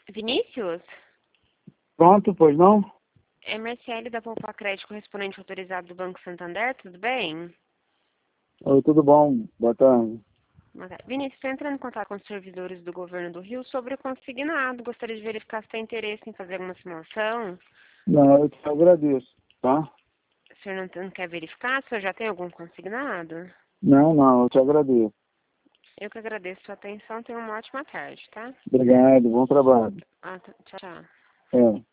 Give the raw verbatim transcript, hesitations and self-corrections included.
Vinícius? Pronto, pois não? M S L da Poupa Crédito, correspondente autorizado do Banco Santander, tudo bem? Oi, tudo bom? Boa tarde. Vinícius, estou entrando em contato com os servidores do governo do Rio sobre o consignado. Gostaria de verificar se tem interesse em fazer alguma simulação. Não, eu te agradeço, tá? O senhor não, não quer verificar? O senhor já tem algum consignado? Não, não, eu te agradeço. Eu que agradeço a sua atenção. Tenha uma ótima tarde, tá? Obrigado, bom trabalho. Ah, tá- tchau, tchau. É.